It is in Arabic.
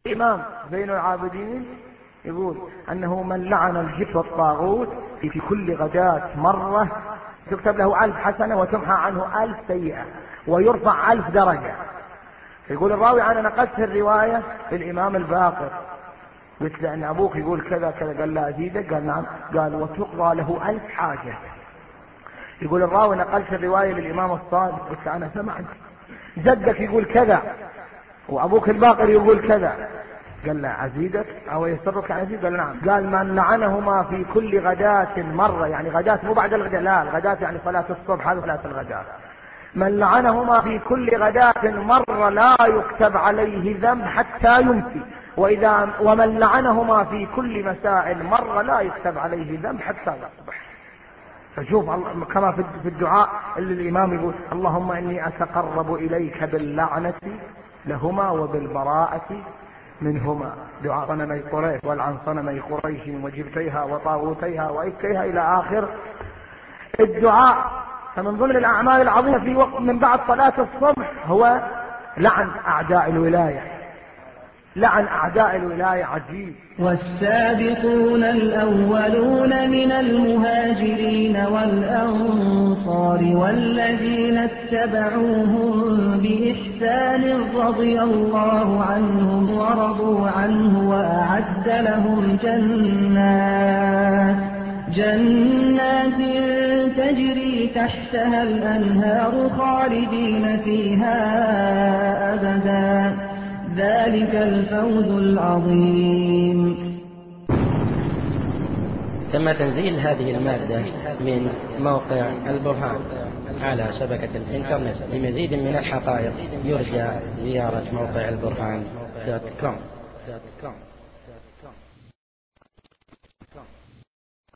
الإمام زين العابدين يقول أنه من لعن الجبت والطاغوت في كل غداة مرة تكتب له 1000 حسنة وتمحى عنه 1000 سيئة ويرفع 1000 درجة. يقول الراوي: أنا نقلت الرواية للإمام الباقر، قلت له أن أبوك يقول كذا كذا، قال: لا أزيدك؟ قال: نعم. قال: وتقضى له 1000 حاجة. يقول الراوي: نقلت الرواية للإمام الصادق، قلت له: أنا سمعت جدك يقول كذا وأبوك الباقر يقول كذا. قال: لا أزيدك أو يسرك عن أزيد؟ قال: نعم. قال: من لعنهما في كل غداة مرة، يعني غداة مو بعد الغداء، لا، الغداة يعني صلاة الصبح، هذه صلاة الغداة. من لعنهما في كل غداة مرة لا يكتب عليه ذنب حتى يمسي، ومن لعنهما في كل مساء مرة لا يكتب عليه ذنب حتى يصبح. فشوف كما في الدعاء اللي الإمام يقول: اللهم إني أتقرب إليك باللعنة لهما وبالبراءة منهما، دعاء صنمي قريش والعن صنمي قريش وجبتيها وطاغوتيها وإفكيها إلى آخر الدعاء. فمن ضمن الأعمال العظيمة في وقت من بعد صلاة الصبح هو لعن أعداء الولاية. لعن أعداء الولاية عجيب. والسابقون الأولون من المهاجرين والأنصار والذين اتبعوهم بإحسان رضي الله عنهم ورضوا عنه وأعد لهم جنات تجري تحتها الأنهار خالدين فيها أبدا، ذلك الفوز العظيم. تم تنزيل هذه المادة من موقع البرهان على شبكة الإنترنت. لمزيد من الحقائق يرجى زيارة موقع البرهان.com.